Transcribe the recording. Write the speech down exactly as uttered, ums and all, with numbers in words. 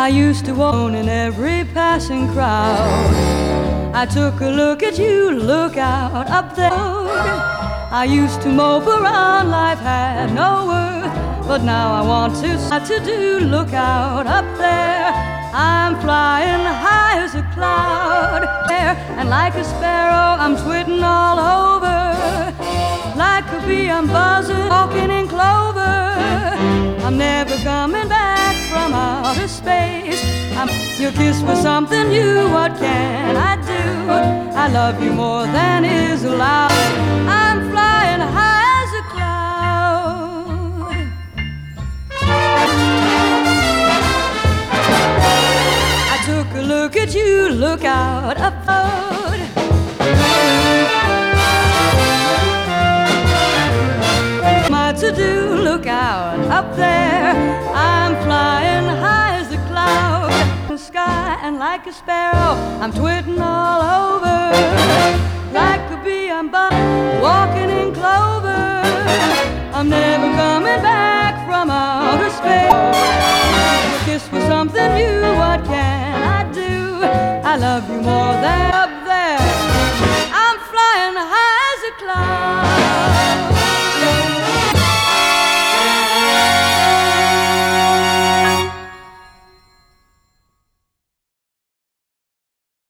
I used to own in every passing crowd. I took a look at you, look out up there. I used to mope around, life had no worth, but now I want to to do. Look out up there, I'm flying high as a cloud, and like a sparrow I'm twitting all over. Like a bee I'm buzzing, walking in clover. I'm never coming back from outer space. I'm, your kiss was something new, what can I do? I love you more than is allowed. I'm flying high as a cloud. I took a look at you, look out up road. My to-do, look out up there. I'm flying high as a cloud in the sky, and like a sparrow I'm twitting all over. Like a bee I'm buzzing, walking in clover. I'm never coming back from outer space. Your kiss was something new, what can I do? I love you more than up there. I'm flying high as a cloud.